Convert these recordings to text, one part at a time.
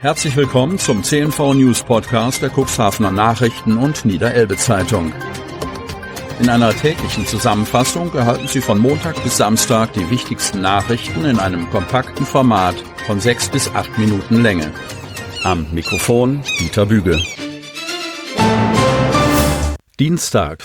Herzlich willkommen zum CNV News Podcast der Cuxhavener Nachrichten und Niederelbe Zeitung. In einer täglichen Zusammenfassung erhalten Sie von Montag bis Samstag die wichtigsten Nachrichten in einem kompakten Format von 6 bis 8 Minuten Länge. Am Mikrofon Dieter Büge. Dienstag,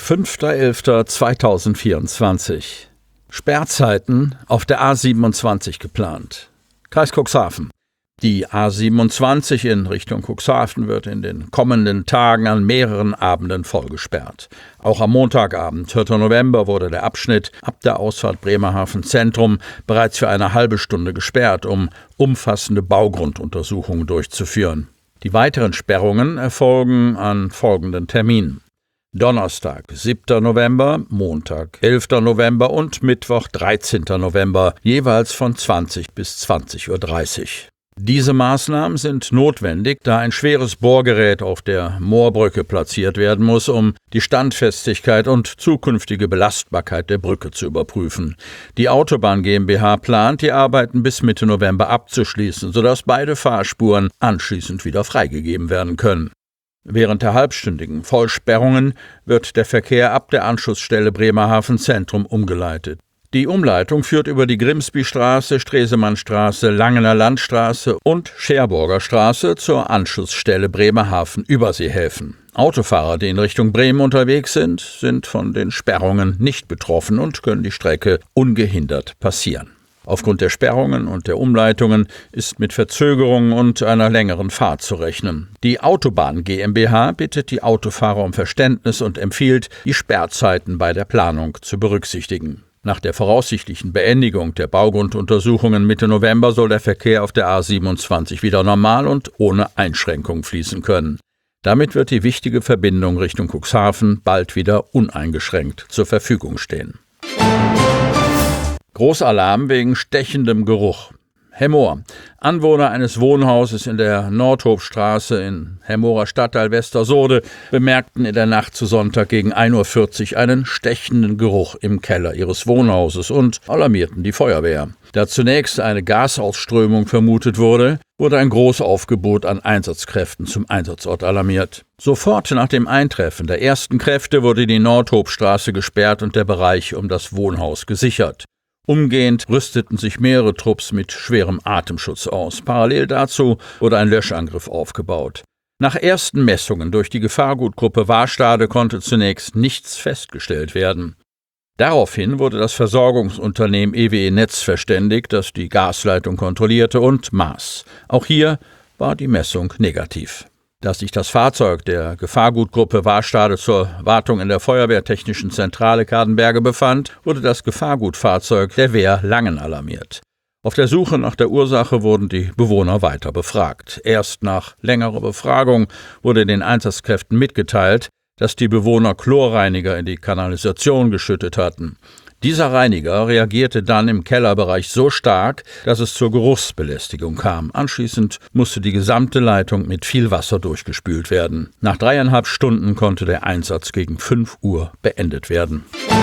5.11.2024. Sperrzeiten auf der A27 geplant. Kreis Cuxhaven. Die A27 in Richtung Cuxhaven wird in den kommenden Tagen an mehreren Abenden vollgesperrt. Auch am Montagabend, 4. November, wurde der Abschnitt ab der Ausfahrt Bremerhaven Zentrum bereits für eine halbe Stunde gesperrt, um umfassende Baugrunduntersuchungen durchzuführen. Die weiteren Sperrungen erfolgen an folgenden Terminen: Donnerstag, 7. November, Montag, 11. November und Mittwoch, 13. November, jeweils von 20 bis 20.30 Uhr. Diese Maßnahmen sind notwendig, da ein schweres Bohrgerät auf der Moorbrücke platziert werden muss, um die Standfestigkeit und zukünftige Belastbarkeit der Brücke zu überprüfen. Die Autobahn GmbH plant, die Arbeiten bis Mitte November abzuschließen, sodass beide Fahrspuren anschließend wieder freigegeben werden können. Während der halbstündigen Vollsperrungen wird der Verkehr ab der Anschlussstelle Bremerhaven Zentrum umgeleitet. Die Umleitung führt über die Grimsbystraße, Stresemannstraße, Langener Landstraße und Scherburger Straße zur Anschlussstelle Bremerhaven-Überseehäfen. Autofahrer, die in Richtung Bremen unterwegs sind, sind von den Sperrungen nicht betroffen und können die Strecke ungehindert passieren. Aufgrund der Sperrungen und der Umleitungen ist mit Verzögerungen und einer längeren Fahrt zu rechnen. Die Autobahn GmbH bittet die Autofahrer um Verständnis und empfiehlt, die Sperrzeiten bei der Planung zu berücksichtigen. Nach der voraussichtlichen Beendigung der Baugrunduntersuchungen Mitte November soll der Verkehr auf der A27 wieder normal und ohne Einschränkung fließen können. Damit wird die wichtige Verbindung Richtung Cuxhaven bald wieder uneingeschränkt zur Verfügung stehen. Großalarm wegen stechendem Geruch. Hemmoor. Anwohner eines Wohnhauses in der Nordhofstraße in Hemmoorer Stadtteil Westersoode bemerkten in der Nacht zu Sonntag gegen 1.40 Uhr einen stechenden Geruch im Keller ihres Wohnhauses und alarmierten die Feuerwehr. Da zunächst eine Gasausströmung vermutet wurde, wurde ein Großaufgebot an Einsatzkräften zum Einsatzort alarmiert. Sofort nach dem Eintreffen der ersten Kräfte wurde die Nordhofstraße gesperrt und der Bereich um das Wohnhaus gesichert. Umgehend rüsteten sich mehrere Trupps mit schwerem Atemschutz aus. Parallel dazu wurde ein Löschangriff aufgebaut. Nach ersten Messungen durch die Gefahrgutgruppe Warstade konnte zunächst nichts festgestellt werden. Daraufhin wurde das Versorgungsunternehmen EWE Netz verständigt, das die Gasleitung kontrollierte und maß. Auch hier war die Messung negativ. Dass sich das Fahrzeug der Gefahrgutgruppe Warstade zur Wartung in der Feuerwehrtechnischen Zentrale Kadenberge befand, wurde das Gefahrgutfahrzeug der Wehr Langen alarmiert. Auf der Suche nach der Ursache wurden die Bewohner weiter befragt. Erst nach längerer Befragung wurde den Einsatzkräften mitgeteilt, dass die Bewohner Chlorreiniger in die Kanalisation geschüttet hatten. Dieser Reiniger reagierte dann im Kellerbereich so stark, dass es zur Geruchsbelästigung kam. Anschließend musste die gesamte Leitung mit viel Wasser durchgespült werden. Nach 3,5 Stunden konnte der Einsatz gegen 5 Uhr beendet werden.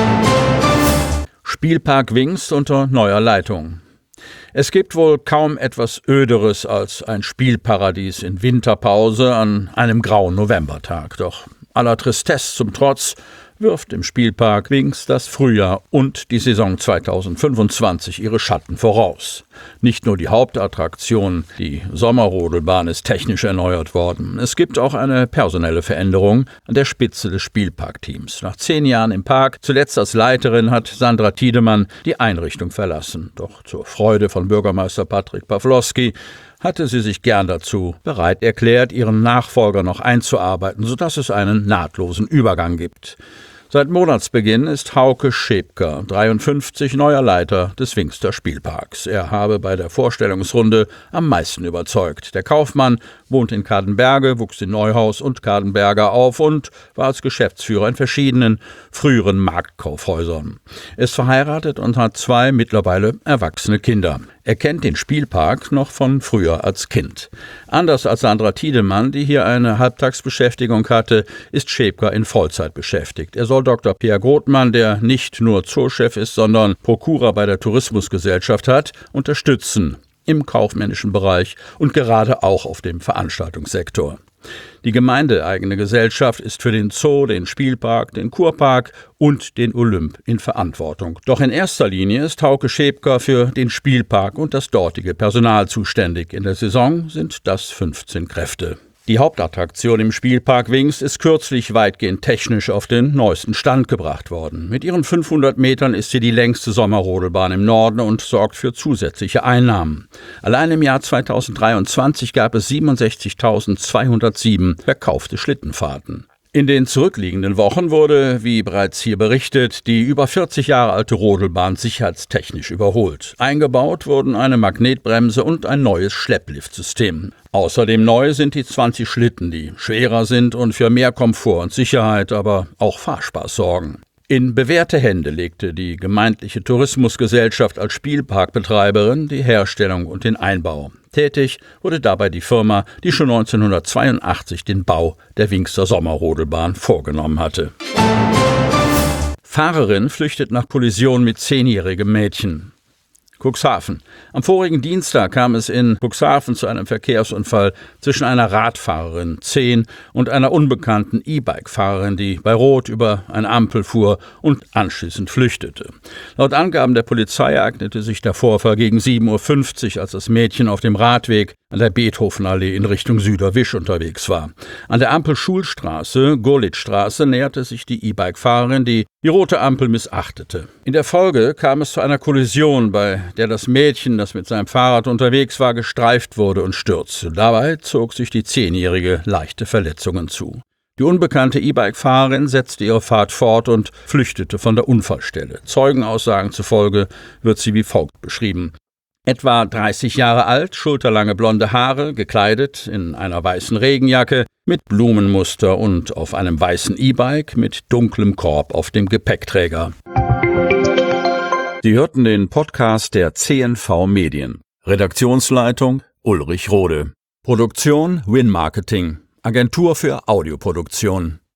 Spielpark Wingst unter neuer Leitung. Es gibt wohl kaum etwas Öderes als ein Spielparadies in Winterpause an einem grauen Novembertag. Doch aller Tristesse zum Trotz wirft im Spielpark Wingst das Frühjahr und die Saison 2025 ihre Schatten voraus. Nicht nur die Hauptattraktion, die Sommerrodelbahn, ist technisch erneuert worden. Es gibt auch eine personelle Veränderung an der Spitze des Spielparkteams. Nach 10 Jahren im Park, zuletzt als Leiterin, hat Sandra Tiedemann die Einrichtung verlassen. Doch zur Freude von Bürgermeister Patrick Pawlowski hatte sie sich gern dazu bereit erklärt, ihren Nachfolger noch einzuarbeiten, sodass es einen nahtlosen Übergang gibt. Seit Monatsbeginn ist Hauke Schäbker, 53, neuer Leiter des Wingster Spielparks. Er habe bei der Vorstellungsrunde am meisten überzeugt. Der Kaufmann wohnt in Kadenberge, wuchs in Neuhaus und Kadenberger auf und war als Geschäftsführer in verschiedenen früheren Marktkaufhäusern. Er ist verheiratet und hat 2 mittlerweile erwachsene Kinder. Er kennt den Spielpark noch von früher als Kind. Anders als Sandra Tiedemann, die hier eine Halbtagsbeschäftigung hatte, ist Schäbker in Vollzeit beschäftigt. Er soll Dr. Pierre Grothmann, der nicht nur Zoochef ist, sondern Prokura bei der Tourismusgesellschaft hat, unterstützen. im kaufmännischen Bereich und gerade auch auf dem Veranstaltungssektor. Die gemeindeeigene Gesellschaft ist für den Zoo, den Spielpark, den Kurpark und den Olymp in Verantwortung. Doch in erster Linie ist Hauke Schäpker für den Spielpark und das dortige Personal zuständig. In der Saison sind das 15 Kräfte. Die Hauptattraktion im Spielpark Wingst ist kürzlich weitgehend technisch auf den neuesten Stand gebracht worden. Mit ihren 500 Metern ist sie die längste Sommerrodelbahn im Norden und sorgt für zusätzliche Einnahmen. Allein im Jahr 2023 gab es 67.207 verkaufte Schlittenfahrten. In den zurückliegenden Wochen wurde, wie bereits hier berichtet, die über 40 Jahre alte Rodelbahn sicherheitstechnisch überholt. Eingebaut wurden eine Magnetbremse und ein neues Schleppliftsystem. Außerdem neu sind die 20 Schlitten, die schwerer sind und für mehr Komfort und Sicherheit, aber auch Fahrspaß sorgen. In bewährte Hände legte die gemeindliche Tourismusgesellschaft als Spielparkbetreiberin die Herstellung und den Einbau. Tätig wurde dabei die Firma, die schon 1982 den Bau der Wingster Sommerrodelbahn vorgenommen hatte. Fahrerin flüchtet nach Kollision mit 10-jährigem Mädchen. Cuxhaven. Am vorigen Dienstag kam es in Cuxhaven zu einem Verkehrsunfall zwischen einer Radfahrerin, 10, und einer unbekannten E-Bike-Fahrerin, die bei Rot über eine Ampel fuhr und anschließend flüchtete. Laut Angaben der Polizei ereignete sich der Vorfall gegen 7:50 Uhr, als das Mädchen auf dem Radweg an der Beethovenallee in Richtung Süderwisch unterwegs war. An der Ampel Schulstraße, Gurlitzstraße, näherte sich die E-Bike-Fahrerin, die rote Ampel missachtete. In der Folge kam es zu einer Kollision, bei der das Mädchen, das mit seinem Fahrrad unterwegs war, gestreift wurde und stürzte. Dabei zog sich die 10-Jährige leichte Verletzungen zu. Die unbekannte E-Bike-Fahrerin setzte ihre Fahrt fort und flüchtete von der Unfallstelle. Zeugenaussagen zufolge wird sie wie folgt beschrieben: Etwa 30 Jahre alt, schulterlange blonde Haare, gekleidet in einer weißen Regenjacke mit Blumenmuster und auf einem weißen E-Bike mit dunklem Korb auf dem Gepäckträger. Sie hörten den Podcast der CNV Medien. Redaktionsleitung Ulrich Rode. Produktion Win Marketing, Agentur für Audioproduktion.